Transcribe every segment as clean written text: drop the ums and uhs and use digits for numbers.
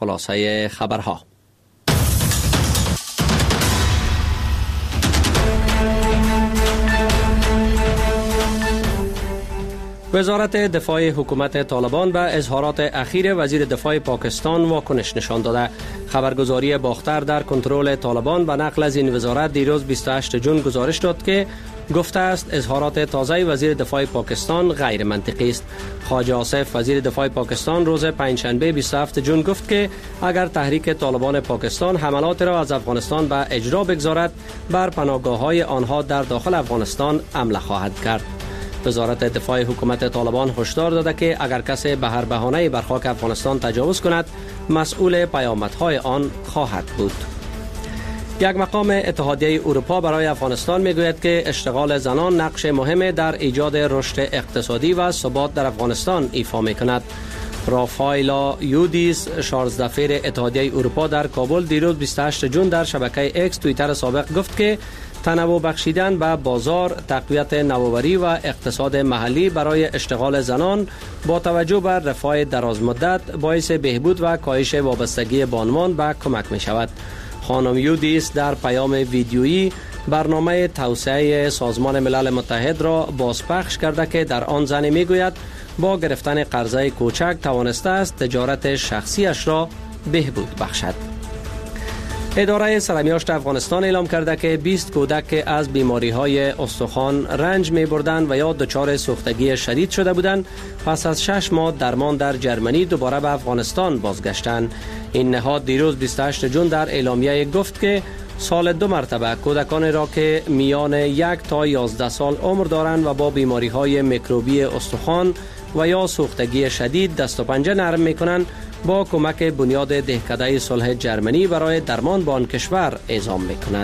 خلاصه خبرها. وزارت دفاع حکومت طالبان به اظهارات اخیر وزیر دفاع پاکستان واکنش نشان داده. خبرگزاری باختر در کنترل طالبان به نقل از این وزارت دیروز 28 جون گزارش داد که گفته است اظهارات تازه وزیر دفاع پاکستان غیر منطقی است. خواجه آصف وزیر دفاع پاکستان روز پنجشنبه 27 جون گفت که اگر تحریک طالبان پاکستان حملات را از افغانستان به اجرا بگذارد، بر پناهگاه‌های آنها در داخل افغانستان حمله خواهد کرد. وزارت دفاع حکومت طالبان هشدار داده که اگر کسی به هر بهانه‌ای بر خاک افغانستان تجاوز کند، مسئول پیامدهای آن خواهد بود. یک مقام اتحادیه اروپا برای افغانستان میگوید که اشتغال زنان نقش مهمی در ایجاد رشد اقتصادی و ثبات در افغانستان ایفا میکند. رافایلا یودیس، 16 دفعه اتحادیه اروپا در کابل دیروز 28 جون در شبکه اکس توییتر سابق گفت که تنوع بخشیدن به بازار، تقویت نوآوری و اقتصاد محلی برای اشتغال زنان با توجه بر رفاه درازمدت باعث بهبود و کاهش وابستگی بانوان به کمک می شود. خانم یودیس در پیام ویدیویی برنامه توسعه سازمان ملل متحد را بازپخش کرده که در آن زنی می گوید با گرفتن قرضه کوچک توانسته است تجارت شخصیش را بهبود بخشد. اداره سرمیاشت افغانستان اعلام کرده که 20 کودک که از بیماری‌های استخوان رنج می‌بردند و یا دچار سوختگی شدید شده بودند، پس از 6 ماه درمان در جرمنی دوباره به افغانستان بازگشتند. این نهاد دیروز 28 جون در اعلامیه گفت که سال 2 مرتبه کودکانی را که میان 1 تا 11 سال عمر دارند و با بیماری‌های میکروبی استخوان و یا سوختگی شدید دست و پنجه نرم می‌کنند با کمک بنیاد دهکده صلح جرمنی برای درمان با آن کشور اعزام می‌کند.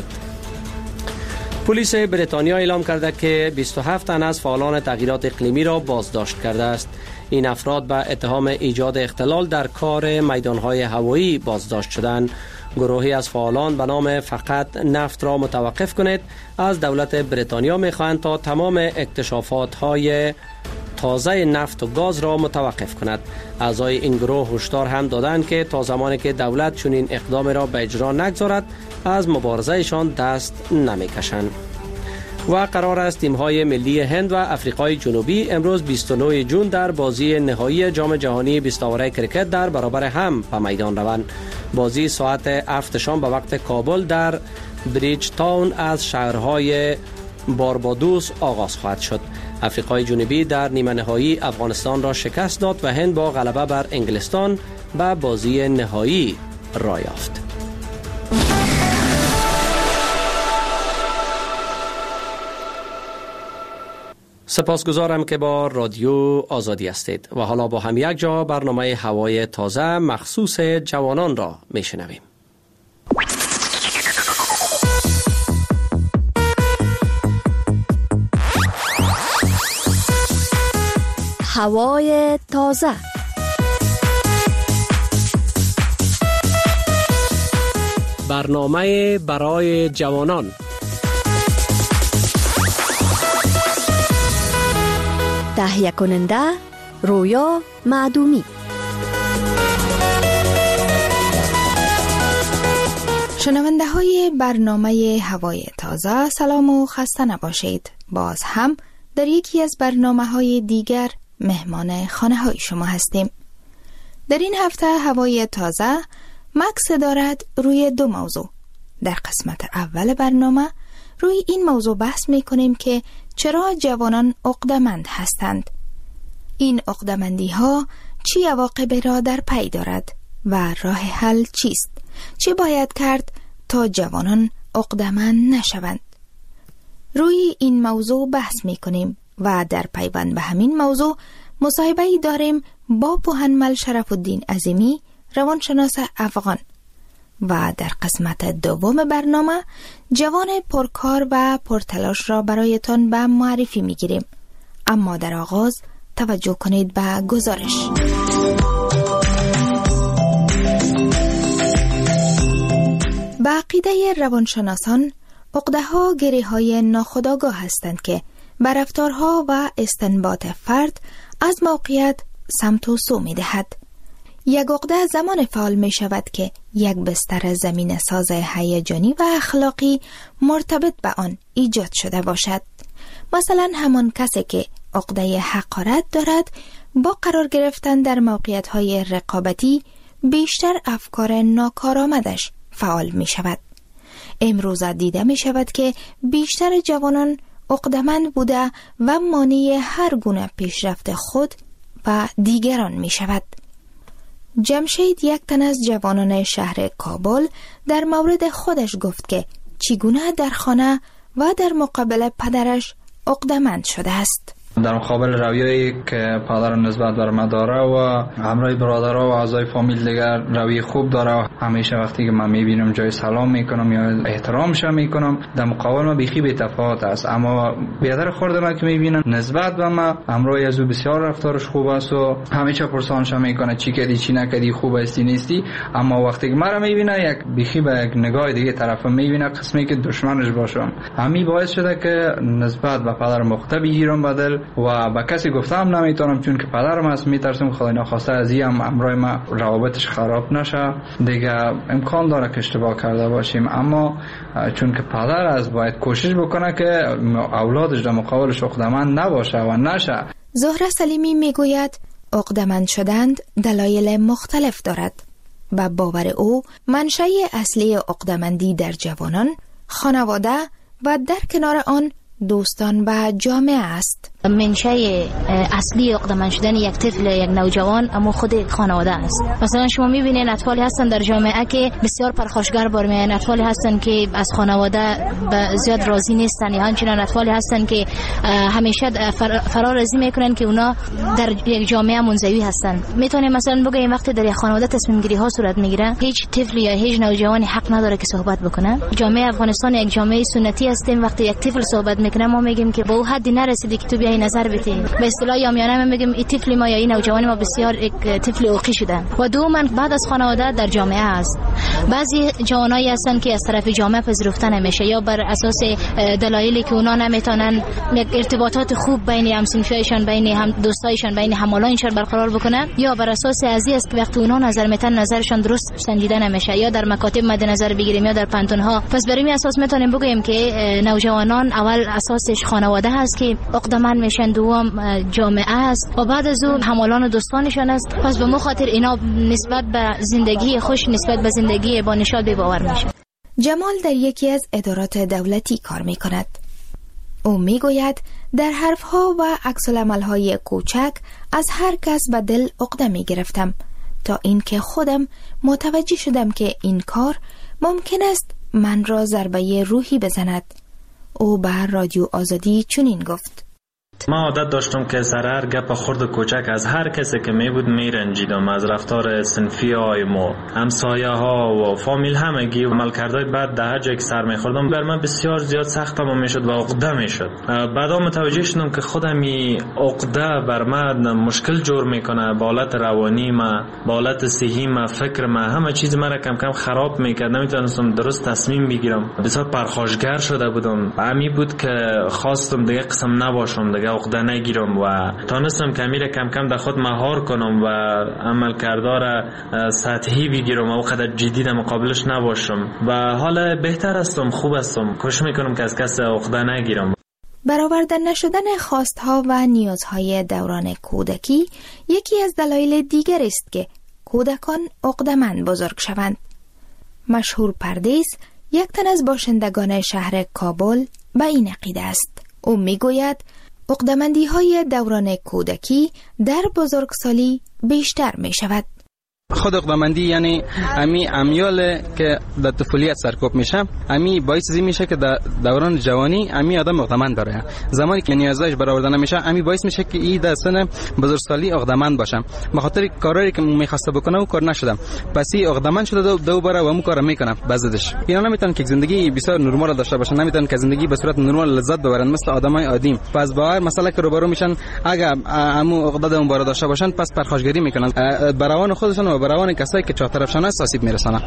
پلیس بریتانیا اعلام کرده که 27 تن از فعالان تغییرات اقلیمی را بازداشت کرده است. این افراد به اتهام ایجاد اختلال در کار میدانهای هوایی بازداشت شدند. گروهی از فعالان به نام فقط نفت را متوقف کنید از دولت بریتانیا می‌خواهند تا تمام اکتشافات‌های تازه نفت و گاز را متوقف کند. اعضای این گروه هشدار هم دادند که تا زمانی که دولت چنین اقدام را به اجرا نگذارد از مبارزهشان دست نمیکشند. و قرار است تیم‌های ملی هند و آفریقای جنوبی امروز 29 جون در بازی نهایی جام جهانی 20 اوره کرکت در برابر هم به میدان روند. بازی ساعت 7 شام به وقت کابل در بریج تاون از شهرهای باربادوس آغاز خواهد شد. آفریقای جنوبی در نیمه نهایی افغانستان را شکست داد و هند با غلبه بر انگلستان به بازی نهایی راه یافت. سپاسگزارم که با رادیو آزادی هستید و حالا با هم یک جا برنامه هوای تازه مخصوص جوانان را میشنویم. هوای تازه. برنامه برای جوانان. تهیه کننده رویا معدومی. شنونده های برنامه هوای تازه، سلام و خسته نباشید. باز هم در یکی از برنامه های دیگر مهمان خانه های شما هستیم. در این هفته هوای تازه مکس دارد روی 2 موضوع. در قسمت اول برنامه روی این موضوع بحث می کنیم که چرا جوانان عقده‌مند هستند. این عقده‌مندی ها چه عواقبی را در پی دارد و راه حل چیست؟ چه باید کرد تا جوانان عقده‌مند نشوند؟ روی این موضوع بحث می کنیم و در پیوند به همین موضوع مصاحبه‌ای داریم با پوهنمل شرف الدین عظیمی، روانشناس افغان. و در قسمت دوم برنامه جوان پرکار و پرتلاش را برایتان به معرفی می‌گیریم. اما در آغاز توجه کنید به گزارش. به عقیده روانشناسان، عقده‌ها گره‌های ناخودآگاه هستند که بر رفتارها و استنباط فرد از موقعیت سمت و سو می‌دهد. یک عقده زمان فعال می شود که یک بستر زمین ساز هیجانی و اخلاقی مرتبط به آن ایجاد شده باشد. مثلا همان کسی که عقده حقارت دارد با قرار گرفتن در موقعیت‌های رقابتی بیشتر افکار ناکارآمدش فعال می شود. امروز دیده می شود که بیشتر جوانان عقده‌مند بوده و مانع هر گونه پیشرفت خود و دیگران می شود. جمشید، یک تن از جوانان شهر کابل، در مورد خودش گفت که چگونه در خانه و در مقابل پدرش عقده‌مند شده است. در مقابل رویایی که پدرم نسبت بر من داره و همراه برادرها و اعضای فامیل دیگر روی خوب داره و همیشه وقتی که من میبینم جای سلام میکنم یا احترامش میکنم، در مقابل ما بیخی بی تفاوت است. اما بیادر خورده من که میبینم نسبت به من همراه از او بسیار رفتارش خوب است و همیشه پرسانش میکنه چی کردی چی نکردی، خوب استی نیستی. اما وقتی که مرا میبینه یک بیخی به یک نگاه دیگه طرفم میبینه، قسمی که دشمنش باشم. همین باعث شده که نسبت به پدر مخته بگیرم بدل و با کسی گفتم نمیتونم، چون که پدرم است. میترسم خدای ناخواسته از این امرای ما روابطش خراب نشه، دیگه امکان داره که اشتباه کرده باشیم. اما چون که پدر است باید کوشش بکنه که اولادش در مقابلش عقده‌مند نباشه و نشه. زهره سلیمی میگوید عقده‌مند شدن دلایل مختلف دارد و باور او منشأ اصلی عقده‌مندی در جوانان خانواده و در کنار آن دوستان و جامعه است. منشأ اصلی عقده‌مند شدن یک طفل، یک نوجوان، اما خود خانواده است. مثلا شما می‌بینید اطفالی هستن در جامعه که بسیار پرخاشگر برمیآیند، اطفالی هستن که از خانواده زیاد راضی نیستن، یا همچنین اطفالی هستن که همیشه فرارازی میکنن که اونا در یک جامعه منزوی هستن. میتونیم مثلا بگیم وقتی در یک خانواده تصمیم گیری ها صورت میگیره، هیچ طفل یا هیچ نوجوانی حق نداره که صحبت بکنه. جامعه افغانستان یک جامعه سنتی هستیم. وقتی یک طفل صحبت میکنه ما میگیم که به اون حدی نرسیدی که تو بیای نظر بدی. به اصطلاح عامیانه میگیم این طفل ما یا این نوجوان ما بسیار یک طفل اوقی شده. و دوما بعد از خانواده در جامعه است. بعضی جوانایی هستن که از طرف جامعه پذیرفته نمیشه، یا بر اساس دلایلی که اونا نمیتونن یک ارتباطات خوب بین همسنفیشان، بین هم دوستایشان، بین همالایشان برقرار بکنن، یا بر اساس ازی است که وقتی اونا نظر میتن نظرشان درست سنجیده نمیشه، یا در مکاتب مد نظر بگیریم یا در پانتونها. پس بر این اساس میتونیم بگیم که نوجوانان اول اساسش خانواده هست که عقده‌مند میشن، دوم جامعه است و بعد از اون همالان و دوستانشان است. پس به مخاطر اینا نسبت به زندگی خوش، نسبت به زندگی با نشاط بی‌باور میشه. جمال در یکی از ادارات دولتی کار میکند. او میگوید در حرفها و عکس‌العمل‌های کوچک از هر کس به دل عقده میگرفتم تا اینکه خودم متوجه شدم که این کار ممکن است من را ضربه روحی بزند. او به رادیو آزادی چنین گفت: ما عادت داشتم که سرهر گپ خرد کوچک از هر کسی که می بود می رنجیدم، از رفتار صنفی های ما، همسایه ها و فامیل همگی و عملکردهای بد در هر جایی که سر می خوردم بر من بسیار زیاد سختم می شد و عقده می شد. بعدا متوجه شدم که خودم این عقده بر من مشکل جور میکنه، با حالت روانی ما، با حالت صحی ما، فکر ما، همه چیز مرا کم کم خراب میکرد. نمیتونستم درست تصمیم بگیرم، بسیار پرخاشگر شده بودم. همین بود که خواستم دیگه قسم نباشم، دیگه عقده نگیرم و تانستم کمیره کم کم در خود مهار کنم و عمل کردار سطحی بگیرم و وقت جدی در مقابلش نباشم و حالا بهتر هستم، خوب هستم، کوشش میکنم که از کس عقده نگیرم. برآورده نشدن خواستها و نیازهای دوران کودکی یکی از دلایل دیگر است که کودکان عقده‌مند بزرگ شوند. مشهور پردیس، یک تن از باشندگان شهر کابل، به این عقیده است. او میگوید عقده‌مندی‌های دوران کودکی در بزرگسالی بیشتر می شود. خود عقده‌مندی یعنی امی امیال که در طفولیت سرکوب میشه، امی باعث میشه که در دوران جوانی امی آدم عقده‌مند داره. زمانی که نیازش برآورده نمیشه امی باعث میشه که این در سن بزرگسالی عقده‌مند باشه. به خاطر کاری که میخواسته بکنه و کار نشده، پس این عقده‌مند شده دوباره و اون کارو میکنه. بعضیش اینا نمیتونن که زندگی بسیار نرمال داشته باشن، نمیتونن که زندگی به صورت نرمال لذت ببرن مثل آدمای عادی. پس باور مسئله که روبرو میشن اگر امو عقده اون بار داشته باشن پس پرخاشگری میکنن، بروان خودشون و بروان کسایی که چهارطرفشان است آسیب میرسانه.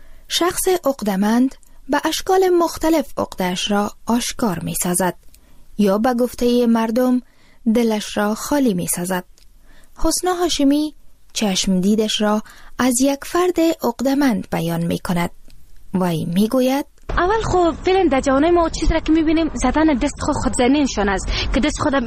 شخص عقده‌مند به اشکال مختلف عقده‌اش را آشکار میسازد یا به گفته مردم دلش را خالی میسازد. حسنا هاشمی چشم دیدش را از یک فرد عقده‌مند بیان می کند. وی می گوید اول خب فعلا در جوانای ما چیزی را که میبینیم زدن دست خودزنیشان است که دست خود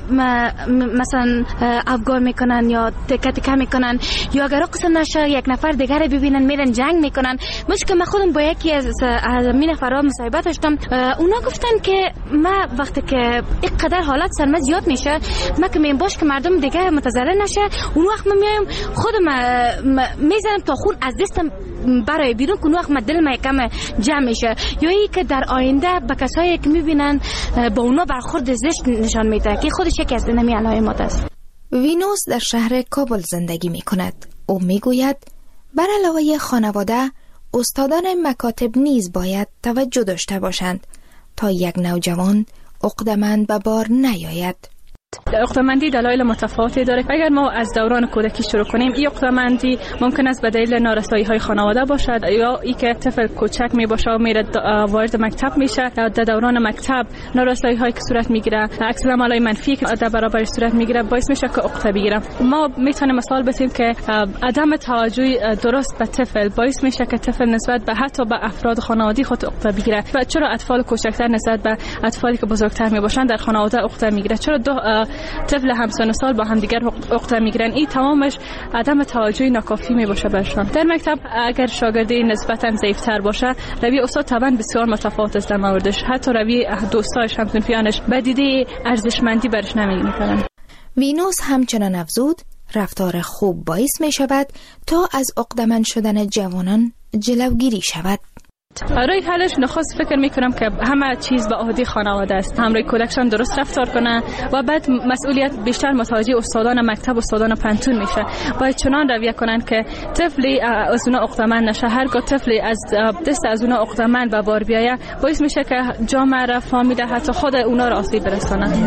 مثلا افگار میکنن یا تکه تکه میکنن، یا اگر قسم نشه یک نفر دیگر ببینن میرن جنگ میکنن. مشکل من خودم با یکی از می نفرها مصاحبه داشتم، اونا گفتن که ما وقتی که اینقدر حالت سرما زیاد میشه ما که میام باش که مردم دیگه متضرر نشه، اون وقت من میایم خودم میزنم تا خون از دستم برای بیرون که اون وقت من دل کم جمع میشه. یا ای که در آینده به کسایی که میبینن با اونا برخورد زشت نشان میده که خودش یکی از اینمی علائمات است. وینوس در شهر کابل زندگی میکند. او میگوید بر علاوه خانواده، استادان مکاتب نیز باید توجه داشته باشند تا یک نوجوان عقده‌مند به بار نیاید. عقده‌مندی دلایل متفاوتی داره. اگر ما از دوران کودکی شروع کنیم، این عقده‌مندی ممکن است به دلیل نارسایی‌های خانواده باشد، یا ای که طفل کوچک میباشه و میره وارد مکتب میشه، در دوران مکتب نارسایی‌هایی که صورت میگیره، عکس العمل‌های منفی که در برابر صورت میگیره باعث میشه که عقده بگیره. ما میتونیم مثال بزنیم که عدم توجه درست به طفل باعث میشه که طفل نسبت به حتی به افراد خانوادگی خود عقده بگیره. و چرا اطفال کوچکتر نسبت به اطفالی که بزرگتر میباشن در خانواده عقده میگیره؟ چرا دو طفل همسن سال با هم دیگر عقده میگیرن؟ این تمامش عدم توجه ناکافی میباشه برشان. در مکتب اگر شاگردی نسبتا ضعیف‌تر باشه، روی استاد طبعا بسیار متفاوت است در موردش، حتی روی دوستاش همسنفیانش به دیده ارزشمندی برش نمی‌کنن. وینوس همچنان افزود رفتار خوب باعث می شود تا از عقده‌مند شدن جوانان جلوگیری شود. برای حلش نخست فکر میکنم که همه چیز به عهده خانواده است. همراه کودکشان درست رفتار کنه و بعد مسئولیت بیشتر متوجه استادان مکتب و استادان پنتون میشه. باید چنان رویه کنن که طفلی از اونا عقده‌مند نشه. هرگاه طفلی از دست از اونا عقده‌مند به بار بیایه، باعث میشه که جامعه را، فامیل، حتی خود اونا را آسیب برسانه.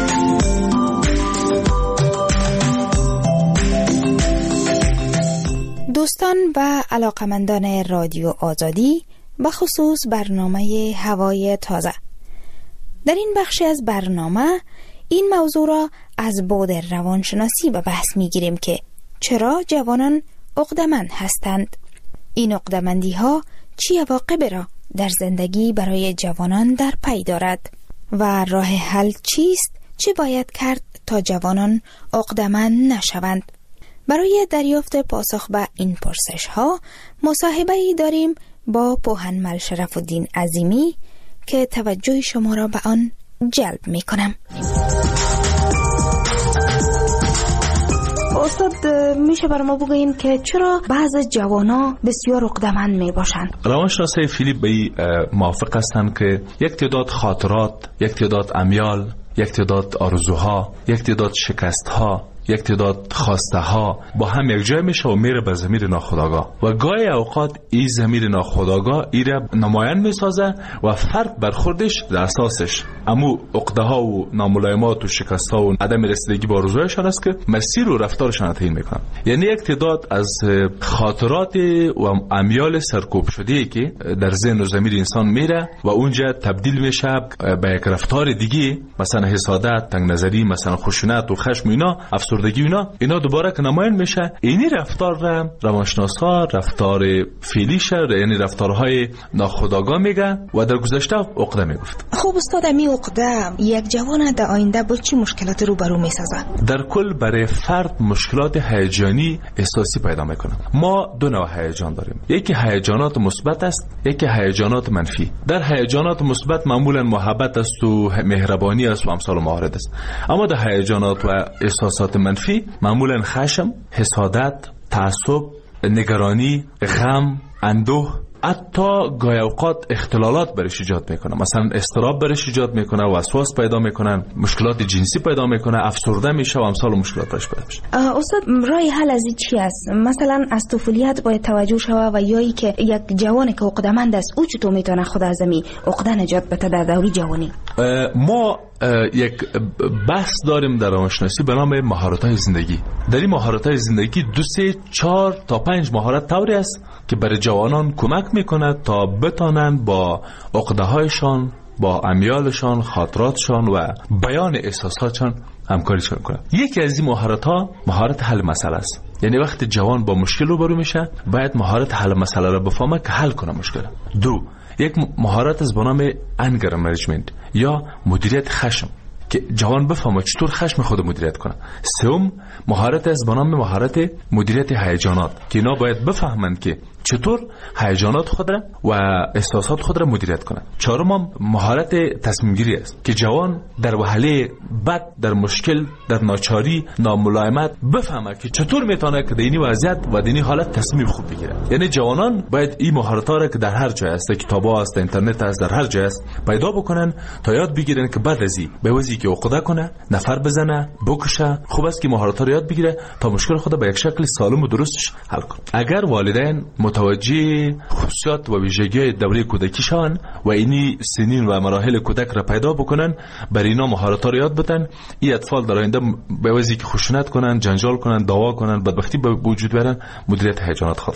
دوستان و علاقمندان رادیو آزادی، بخصوص برنامه هوای تازه، در این بخش از برنامه این موضوع را از بعد روانشناسی به بحث می گیریم که چرا جوانان عقده‌مند هستند. این عقده‌مندی ها چی عواقبی را در زندگی برای جوانان در پی دارد و راه حل چیست؟ چه باید کرد تا جوانان عقده‌مند نشوند؟ برای دریافت پاسخ به این پرسش ها مصاحبه‌ای داریم با پوهنمل شرف‌الدین عظیمی که توجه شما را به آن جلب می کنم. استاد، میشه بر ما بگوین که چرا بعض جوانا بسیار عقده‌مند می باشند؟ روانشناسای فیلیپ به موافق هستند که یک تعداد خاطرات، یک تعداد امیال، یک تعداد آرزوها، یک تعداد شکستها، یک تعداد خواسته ها با هم یک جای میشه و میره به ضمیر ناخودآگاه و گاهی اوقات این ضمیر ناخودآگاه ایره نمایان میسازه و فرد برخوردش در اساسش امو عقده ها و ناملایمات و شکست ها و عدم رسیدگی به آرزوهایشان است که مسیر و رفتارشان تعیین میکنن. یعنی یک تعداد از خاطرات و امیال سرکوب شده که در ذهن و ضمیر انسان میره و اونجا تبدیل میشه به یک رفتار دیگه، مثلا حسادت، تنگ نظری، مثلا خشونت و خشم، افسردگی، اینا دوباره که نمایان میشه. اینی رفتار را روانشناسا رفتار فعلیش، یعنی رفتارهای ناخودآگاه میگه و در گذشته عقده میگفت. خب استاد، می عقده یک جوان در آینده با چی مشکلات روبرو میسازه؟ در کل برای فرد مشکلات هیجانی احساسی پیدا میکنه. ما دو نوع هیجان داریم، یکی هیجانات مثبت است، یکی هیجانات منفی. در هیجانات مثبت معمولا محبت است و مهربانی است و امثال موارد است، اما در هیجانات و احساسات منفی معمولا خشم، حسادت، تعصب، نگرانی، غم، اندوه، حتی گاهی اوقات اختلالات برش ایجاد میکنه. مثلا اضطراب برش ایجاد میکنه، وسواس پیدا میکنن، مشکلات جنسی پیدا میکنه، افسرده میشه و امثال مشکلات برش پیدا میشه. استاد، راه حل از این چی است؟ مثلا از طفولیت باید توجه شود و یایی که یک جوانی که عقده‌مند است او چطور میتونه خود از می عقده نجات بده در دوره جوانی؟ ما یک بحث داریم در روانشناسی به نام مهارت‌های زندگی. در این مهارت‌های زندگی 2 3 4 تا 5 مهارت طوری است که برای جوانان کمک میکنه تا بتانند با عقده‌هایشان، با امیالشان، خاطراتشان و بیان احساساتشان همکاری کنند. یکی از این مهارت‌ها مهارت حل مسئله است. یعنی وقتی جوان با مشکل روبرو میشه باید مهارت حل مسئله را بفهمه که حل کنه مشکل. دو، یک مهارت از به نام انگر منیجمنت یا مدیریت خشم که جوان بفهمه چطور خشم خود مدیریت کنه. سوم، مهارت از به نام مهارت مدیریت هیجانات که اینا باید بفهمند که چطور هیجانات خود را و احساسات خود را مدیریت کنند. چهارم، مهارت تصمیم گیری است که جوان در وهله بد، در مشکل، در ناچاری، ناملایمت بفهمه که چطور میتونه که در این وضعیت و در این حالت تصمیم خوب بگیره. یعنی جوانان باید این مهارت‌ها را که در هر جای است، کتاب‌ها است، اینترنت است، در هر جای است پیدا بکنن تا یاد بگیرن که بعد از این به وضعی که عقده کنه، نفر بزنه، بکشه، خوب است که مهارت‌ها را یاد بگیره تا مشکل خود به یک شکل سالم و درستش حل کنه. اگر والدین متوجه خصوصیات و ویژگی‌های دوره کودکیشان و اینی سنین و مراحل کودک را پیدا بکنن، بر اینا مهارت‌ها را یاد بدن، این اطفال در آینده به وجهی که خشونت کنن، جنجال کنن، دعوا کنن، بدبختی به وجود بیارن، مدیریت هیجانات خود.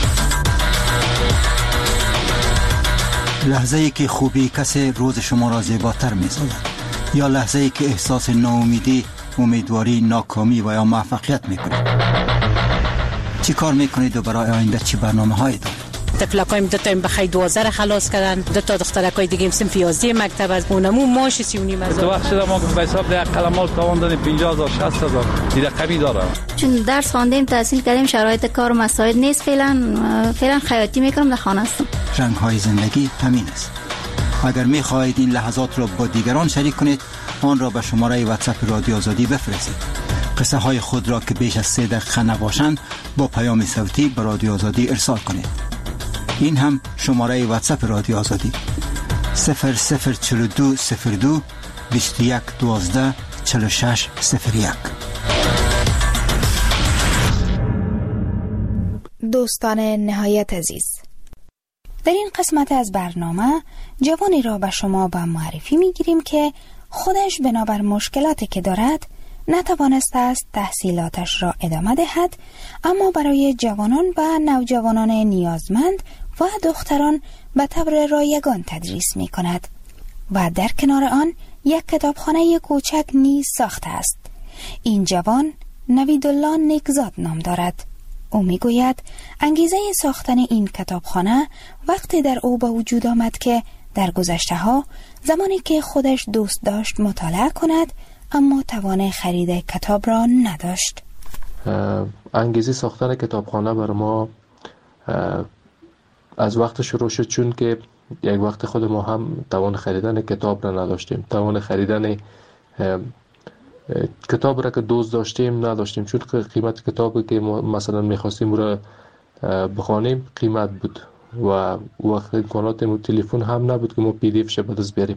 لحظه‌ای که خوبی کسی روز شما را زیباتر می‌سازد یا لحظه‌ای که احساس ناامیدی، امیدواری، ناکامی و یا موفقیت می‌کنید. چی کار میکنید و برای آینده چی برنامه‌هایی دارید؟ تفلکایم دو تا بخای 12 خلاص کردن، دو تا دخترکای دیگه صنف 11 مکتب از اونمو ماش 39 هزار. تو وقت ما به حساب ده قلمال تاوان دادیم 50000 60000 دیگه کمی داره. چون درس خواندیم، تحصیل کردیم، شرایط کار و مساعد نیست، فعلا خیاطی میکنم، در خانه هستم. رنگ‌های زندگی همین است. اگر می‌خواهید این لحظات را با دیگران شریک کنید، آن را به شماره واتساپ رادیو آزادی بفرستید. قصه های خود را که بیش از 3 دقیقه نباشند با پیام صوتی به رادیو آزادی ارسال کنید. این هم شماره واتساپ رادیو آزادی 004202 21 12 46 01. دوستان نهایت عزیز، در این قسمت از برنامه جوانی را به شما به معرفی میگیریم که خودش بنابر مشکلاتی که دارد نتوانسته است تحصیلاتش را ادامه دهد، اما برای جوانان و نوجوانان نیازمند و دختران به طور رایگان تدریس می کند و در کنار آن یک کتابخانه کوچک نیز ساخته است. این جوان نویدالله نیکزاد نام دارد. او می گوید انگیزه ساختن این کتابخانه وقتی در او به وجود آمد که در گذشته ها زمانی که خودش دوست داشت مطالعه کند اما توان خرید کتاب را نداشت. انگیزه ساختن کتابخانه بر ما از وقت شروع شد، چون که یک وقت خود ما هم توان خریدن کتاب را نداشتیم، توان خریدن کتاب را که دوست داشتیم نداشتیم، چون قیمت کتابی که ما مثلا میخواستیم را بخوانیم قیمت بود و وقت امکانات تلفن هم نبود که ما پی دی اف ش به دست بیاریم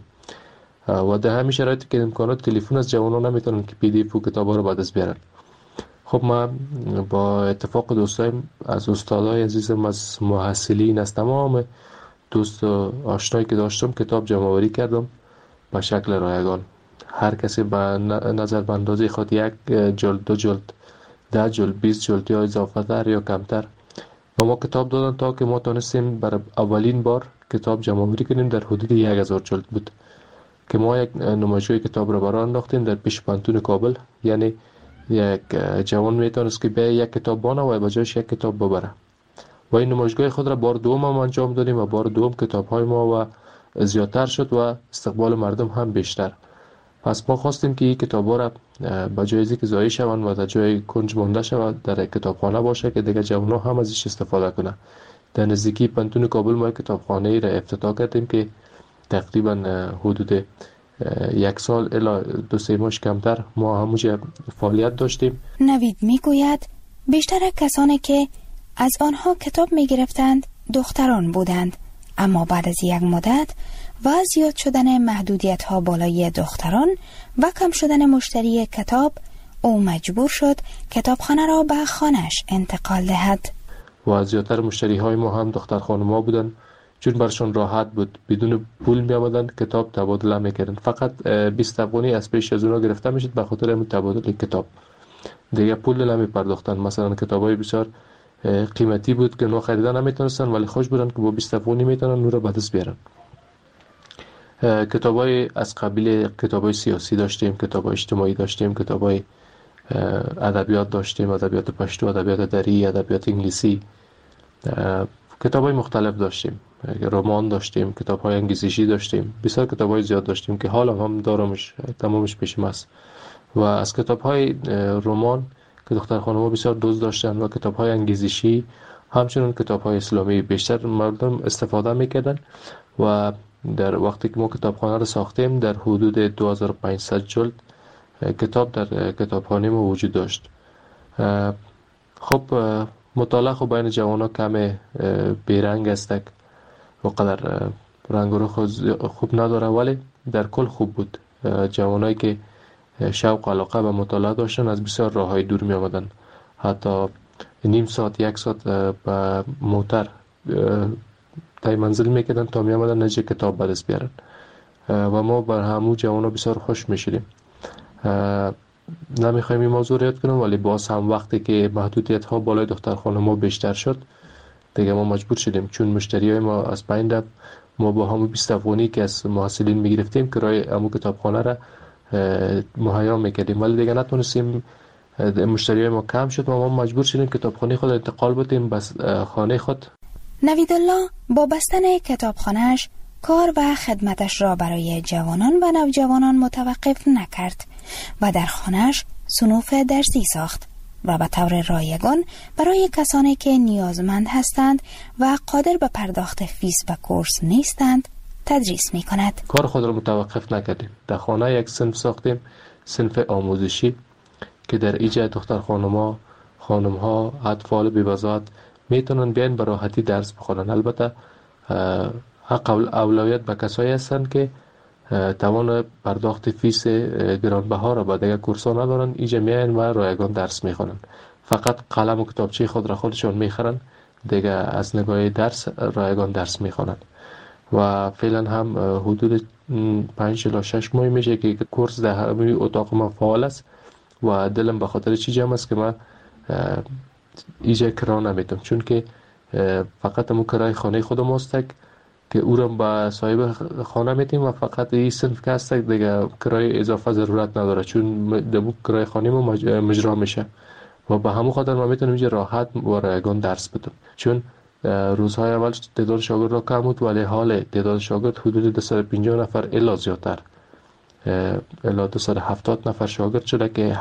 و در همین شرایطی که امکانات تلفن از جوانان نمیتونن که پی دی اف و کتابا رو به دست بیارن. خب ما با اتفاق دوستایم از استادای عزیزم، از محصلین، از تمام دوست و آشنایی که داشتم کتاب جمع آوری کردم به شکل رایگان. هر کسی به نظر به اندازه خود 1 جلد، 2 جلد، 10 جلد، 20 جلد یا اضافه تر یا کمتر و ما کتاب دادن تا که ما تونستیم برای اولین بار کتاب جمع آوری کنیم. در حدود 1000 جلد بود که ما یک نمایشگاه کتاب را برای انداختیم در پیش پانتون کابل. یعنی یک جوان میتونست که به یک کتاب بانه و بجایش یک کتاب ببره و این نمایشگاه خود را بار دوم هم انجام دادیم و بار دوم کتاب های ما و زیادتر شد و استقبال مردم هم بیشتر. پس ما خواستیم که این کتاب ها را بجای از اینکه ضایع شوند و در جای کنج مانده شود در کتابخانه باشه که دیگه جوان ها هم ازش استفاده کنه. در نزدیکی پانتون کابل ما کتابخانه ای را افتتاح کردیم که تقریبا حدود 1 سال الی 2-3 ماه کمتر ما همونجا فعالیت داشتیم. نوید میگوید بیشتر کسانی که از آنها کتاب میگرفتند دختران بودند، اما بعد از یک مدت و زیاد شدن محدودیت ها بالای دختران و کم شدن مشتری کتاب، او مجبور شد کتابخانه را به خانه‌اش انتقال دهد. و زیادتر مشتری های ما هم دختر خانم‌ها بودند، چون برشون راحت بود، بدون پول می آمدن کتاب تبادله میکردن. فقط 20 افغانی از پیش از اونا گرفته میشد به خاطر همین تبادل کتاب، دیگه پول نمی پرداختن. مثلا کتابای بسیار قیمتی بود که اونا خریدن نمیتونستن ولی خوش بودن که با 20 افغانی میتونن اون رو به دست بیارن. کتابای از قبیل کتابای سیاسی داشتیم، کتابای اجتماعی داشتیم، کتابای ادبیات داشتیم، ادبیات پشتو، ادبیات دری، ادبیات انگلیسی، کتاب‌های مختلف داشتیم، رمان داشتیم، کتاب‌های انگیزشی داشتیم، بسیار کتاب‌های زیاد داشتیم که حالا هم دارمش، تمامش پیشم است. و از کتاب‌های رمان که دختر خانم‌ها بسیار دوست داشتن و کتاب‌های انگیزشی، همچنین کتاب‌های اسلامی بیشتر مردم استفاده می‌کردن. و در وقتی که ما کتابخانه رو ساختیم در حدود 2500 جلد کتاب در کتابخانه ما وجود داشت. خب مطالعه خب بین جوان‌ها کم بیرنگ است و قدر رنگ و روح خوب نداره، ولی در کل خوب بود. جوانایی که شوق و علاقه به مطالعه داشتن از بسیار راه‌های دور می آمدن، حتی نیم ساعت یک ساعت به موتر تای منزل میکردن تا می آمدن نجه کتاب به دست بیارن و ما بر همو جوانا بسیار خوش میشدیم. نمیخوایم این موضوع رو یاد کنم، ولی باز هم وقتی که محدودیت ها بالای دختر خانم بیشتر شد دیگه ما مجبور شدیم، چون مشتری های ما از پایین رفت، ما با همون 20 افغانی که از محصلین میگرفتیم کرایه همون کتابخانه را مهیا میکردیم، ولی دیگه نتونستیم، مشتری های ما کم شد و ما مجبور شدیم کتابخانه خود انتقال بدیم بس خانه خود. نویدالله با بستن کتابخانه‌اش کار و خدمتش را برای جوانان و نوجوانان متوقف نکرد و در خانه‌اش صنوف درسی ساخت و به طور رایگان برای کسانی که نیازمند هستند و قادر به پرداخت فیس و کورس نیستند تدریس می کند. کار خود را متوقف نکردیم. در خانه یک صنف ساختیم، صنف آموزشی که در ایجاد دختر خانم‌ها، اطفال بی‌وضاحت میتونن بیان به راحتی درس بخونن. البته حق اولویت به کسایی هستند که توان پرداخت فیس گرانبها را با دیگر کورس‌ها ندارن، اینجا میان و رایگان درس میخونن. فقط قلم و کتابچه خود را خودشون میخرن، دیگه از نگاه درس رایگان درس میخونن. و فعلا هم حدود 5 تا 6 ماه میشه که کورس در همین اتاق ما فعال است و دلم به خاطر چی جمع است که من ایجا کرا نمیتونم، چون که فقط همون کرای خانه خودم است که او را با صاحب خانه میتیم و فقط این صنف که هست دیگه کرای اضافه ضرورت نداره، چون دمو کرای خانه ما مجرا میشه و به همون خاطر ما میتونیم اینجا راحت و رایگان درس بدیم. چون روزهای اول تعداد شاگرد را کم بود، ولی حال تعداد شاگرد حدود 250 نفر الا زیادتر، الا 270 نفر شاگرد شده که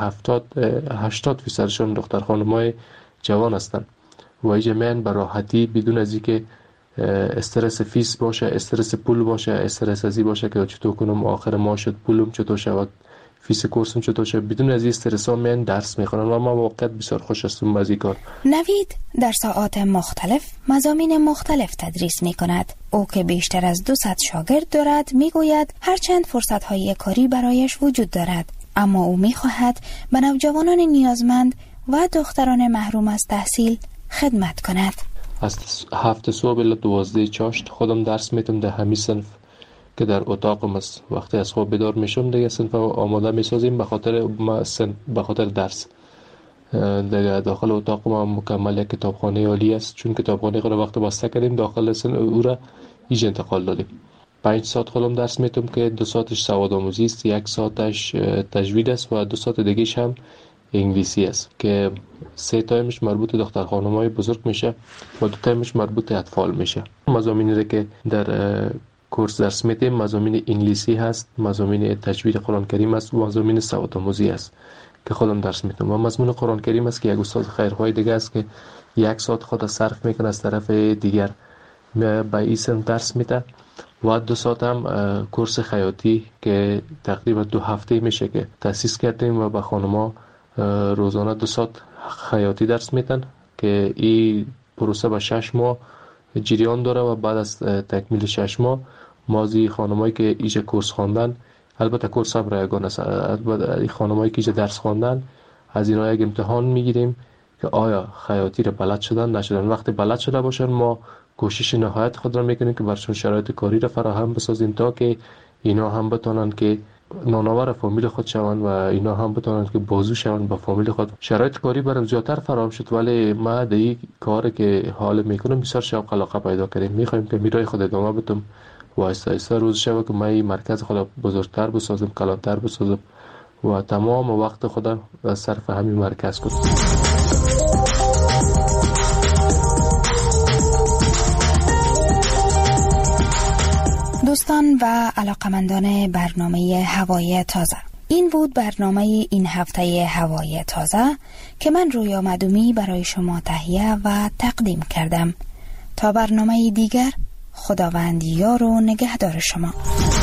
80% دختر خانم‌های جوان هستند و اینجا میان به راحتی بدون از اینکه استرس فیس باشه، استرس پول باشه، استرس ازی باشه که چطور کنم آخر ماه شد پولم چطور شود، فیس کورسم چطور شد، بدون از این استرس ها میان درس میخونن و ما واقعا بسیار خوش هستم از این کار. نوید در ساعات مختلف مضامین مختلف تدریس میکند. او که بیشتر از 200 شاگرد دارد میگوید هرچند فرصت های کاری برایش وجود دارد، اما او میخواهد به نوجوانان نیازمند و دختران محروم از تحصیل خدمت کند. از 7 صبح الی 12 چاشت خودم درس میتم در همین صنف که در اتاقم است. وقتی از خواب بیدار میشم دیگه صنف آماده میسازیم به خاطر درس. دیگه داخل اتاق ما مکمل یک کتابخانه عالی است، چون کتابخانه خود وقت بسته کردیم داخل صنف او را ایج انتقال دادیم. 5 ساعت خودم درس میتم که 2 ساعتش سواد آموزی است، 1 ساعتش تجوید است و 2 ساعت دیگه‌ش هم انگلیسی است که 3 تایمش مربوط دختر خانم‌های بزرگ میشه و 2 تایمش مربوط اطفال میشه. مضامینی را که در کورس درس میدیم مضامین انگلیسی هست، مضامین تجوید قرآن کریم است و مضامین سواد آموزی است که خودم درس میدم. و مضمون قرآن کریم است که یک استاد خیرخواه دیگه است که 1 ساعت خود صرف میکنه از طرف دیگر به این صنف درس میده و 2 ساعت هم کورس خیاطی که تقریبا 2 هفته میشه که تأسیس کردیم و به خانم‌ها روزانه 2 ساعت خیاطی درس میدن که این پروسه به 6 ماه جریان داره و بعد از تکمیل 6 ماه مازی خانمایی که ایجا کورس خواندن، البته کورس هم رایگان است، البته خانمایی که ایجا درس خواندن از اینا یک امتحان میگیریم که آیا خیاطی رو بلد شدن نشدن. وقتی بلد شده باشن ما کوشش نهایت خود را میکنیم که برشون شرایط کاری را فراهم بسازیم تا که اینا هم بتونن که نانآور فامیل خود شوند و اینا هم بتونن که بازو شوند با فامیل خود. شرایط کاری برام زیادتر فراهم شد، ولی ما در این کاری که حال میکنم بسیار شوق علاقه پیدا کردیم. میخوایم که میرای خود ادامه بدم و آهسته آهسته روز شب که ما این مرکز خود بزرگتر بسازم، کلانتر بسازم و تمام وقت خود صرف همین مرکز کنم. دوستان و علاقمندان برنامه هوای تازه، این بود برنامه این هفته هوای تازه که من رویا معدومی برای شما تهیه و تقدیم کردم. تا برنامه دیگر، خداوند یار و نگهدار شما.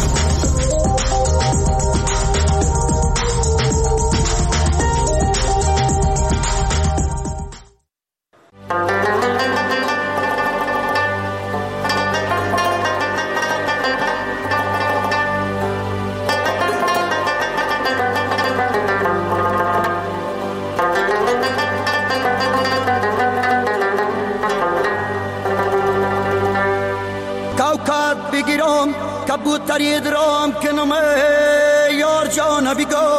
کبوتری درام کنم یار جان بیگو،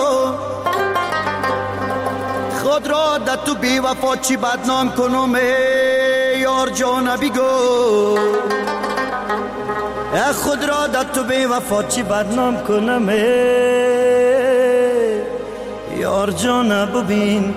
خود را در تو بی وفا چی بدنام کنم یار جان بیگو، خود را در تو بی وفا چی بدنام کنم یار جان ببین.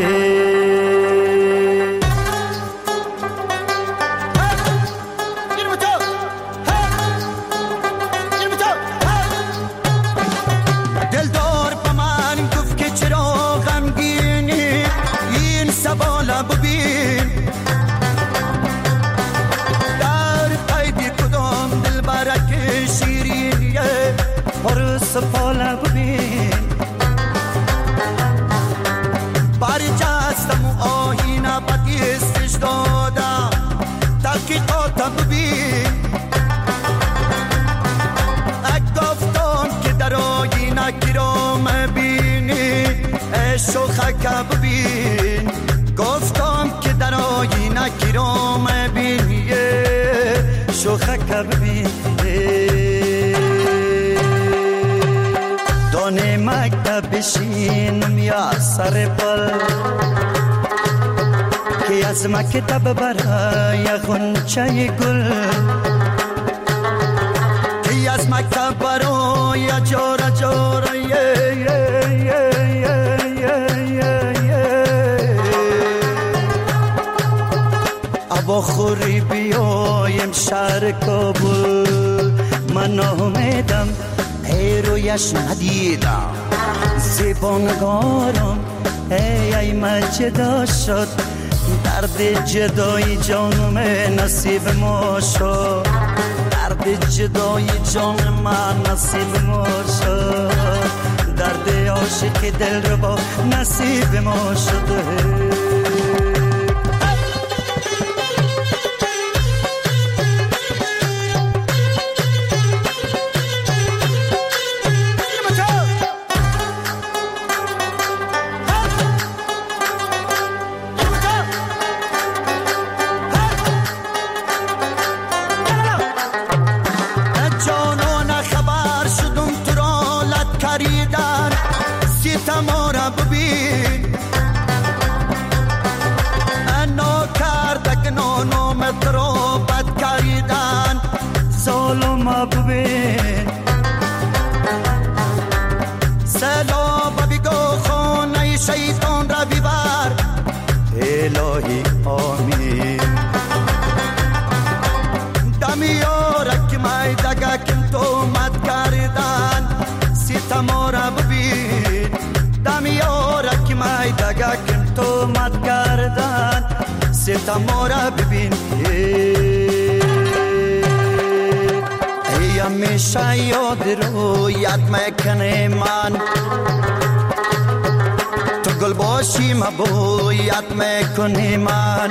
سفاله ببین باری جستم و آهینه بدیستش دادم تحقیقات ببین گفتم که در آهینه کرام بینی شوخک ببین، گفتم که در آهینه کرام بینی شوخک ببین. دانه مکتب بشینم یا سر پل که از مکتب برای غنچه گل، که از مکتب برای جارا جارا ابا خوری بیایم شهر کابل، من امیدم رویش ندیدم زبانگارم ای من جدا شد، درد جدای جانم نصیب ما شد، درد جدای جان من نصیب ما شد، درد عاشق دل رو با نصیب ما شده. سلام بگو خانه شیطان را بیبر الهی آمین. دمیارک مای دگکم تو مد کردن ستما را ببین، دمیارک مای دگکم تو مد کردن ستما را ببین. همیشه یاد رویت میکنه من، تو گل باشی مبویت میکنه من،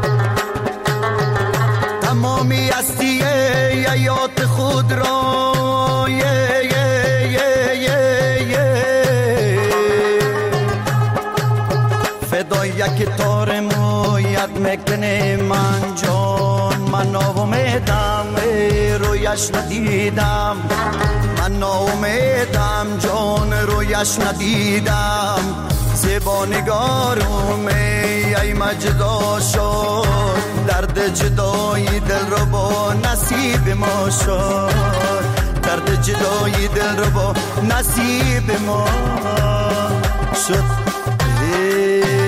تمامی هستی یاد خود را فدای یک تار مویت میکنه من جان، من امیدم رویش ندیدم، من امیدم جان رویش ندیدم، زبانگارم ای مجدا شد، درد جدای دل رو با نصیب ما شد، درد جدایی دل رو با نصیب ما شد.